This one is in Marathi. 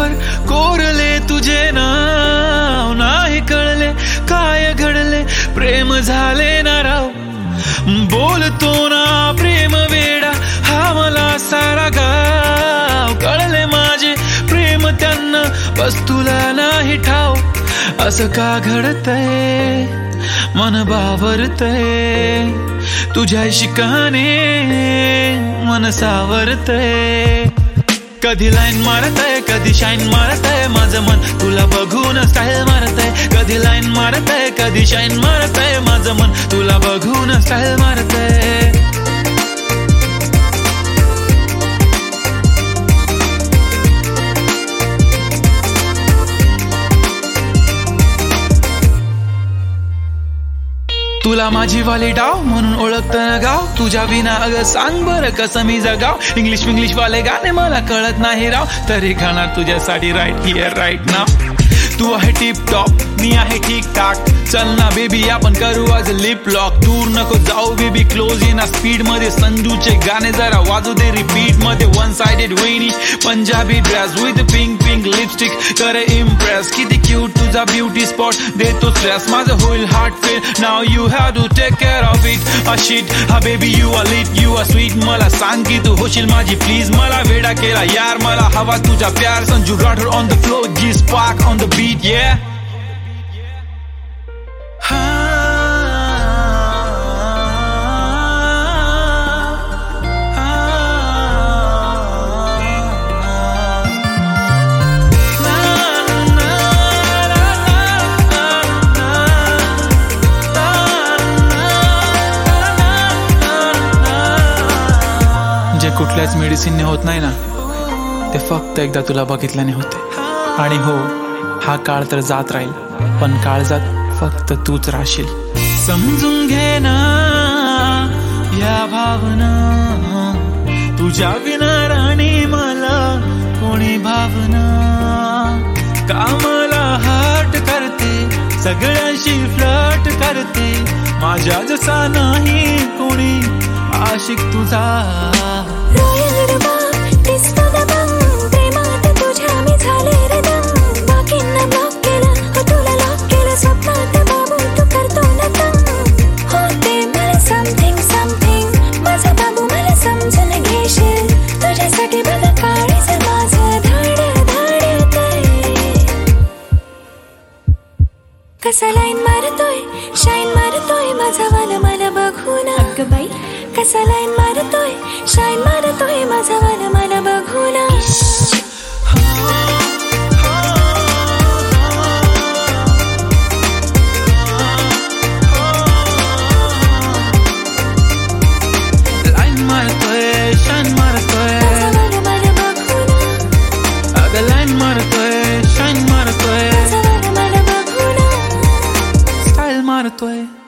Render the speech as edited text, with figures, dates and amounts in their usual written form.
पानावर कोरले तुझे नाव, नाही कळले काय घडले, प्रेम झाले ना राव. बोलतो ना प्रेम वेडा हा मला सारा गाव, कळले माझे प्रेम त्यांना बस तुला नाही ठाव. असं का घडतंय मन बावरतय, तुझ्या शिकाने मन सावरतय. कधी लाईन मारतय कधी शाईन मारतय, माझं मन तुला बघून स्टाईल मारतय. कधी लाईन मारतय कधी शाईन मारतय, माझं मन तुला बघून स्टाईल मारतय. तुला माझी वाली डाव म्हणून ओळखतं ना गाव, तुझ्या विना अगं सांग बरं कसं मी जगाव. इंग्लिश वाले गाणे मला कळत नाही राव, तरी गाणार तुझ्यासाठी राईट हिअर राईट नाव. तू आहे टिप टॉप मी आहे ठीक ठाक, चल ना बेबी आपण करू आज लिप लॉक. दूर नको जाऊ बेबी क्लोज ये ना स्पीड मध्ये, संजूचे गाणे जरा वाजू दे रिपीट मध्ये. वन साइडेड वेणी Punjabi dress with pink lipstick करे इम्प्रेस. किती क्यूट तुझा ब्युटी स्पॉट देतो स्ट्रेस, माझं होईल heart fail now you have to take care of it. Shit हा baby you are lit you are sweet, मला सांग की तू होशील माझी प्लीज. मला वेडा केला यार मला हवा तुझा प्यार. Sanju Rathod on the floor G spark on the beat yeah. जे कुठल्याच मेडिसिनने होत नाही ना, ते फक्त एकदा तुला बघितल्याने होते. आणि हो हा काळ तर जात राहील, पण काळजात फक्त तूच राहशील. समजून घे ना या भावना, तुझ्या विना राणी मला कोणी भावना. कामाला हाट करते सगळ्यांशी फ्लर्ट करते, माझ्या जसा नाही कोणी आशिक तुझा. कसा लाईन मारतोय शाईन मारतोय, माझा वाला मला बघून. अगं बाई कसा लाईन मारतोय शाईन मारतोय, माझा वाला मला बघून. लाईन मारतोय शाईन मारतोय, माझा वाला मला बघून. अगं लाईन मारतोय शाईन मारतोय, माझा वाला मला बघून. स्टाईल मारतोय.